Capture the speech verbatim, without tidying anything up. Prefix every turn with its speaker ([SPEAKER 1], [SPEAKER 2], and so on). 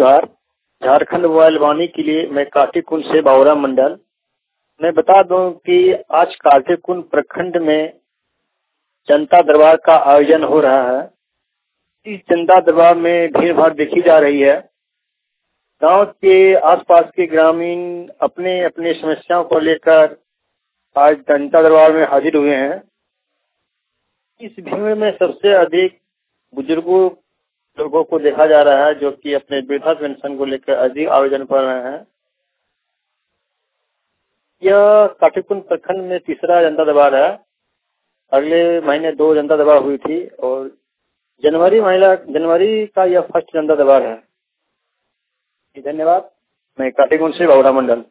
[SPEAKER 1] जोहार। झारखंड मोबाइल वाणी के लिए मैं काटीकुंड से बाबूराम मंडल। मैं बता दूं कि आज काटीकुंड प्रखंड में जनता दरबार का आयोजन हो रहा है। इस जनता दरबार में भीड़ भाड़ देखी जा रही है। गांव के आसपास के ग्रामीण अपने अपने समस्याओं को लेकर आज जनता दरबार में हाजिर हुए हैं। इस भीड़ में सबसे अधिक बुजुर्गों लोगों को देखा जा रहा है, जो कि अपने वृद्धा पेंशन को लेकर अधिक आवेदन कर रहे हैं। यह काटीकुंड प्रखंड में तीसरा जनता दरबार है। अगले महीने दो जनता दरबार हुई थी और जनवरी महीना जनवरी का यह फर्स्ट जनता दरबार है। धन्यवाद। मैं काटीकुंड से बाबूराम मंडल।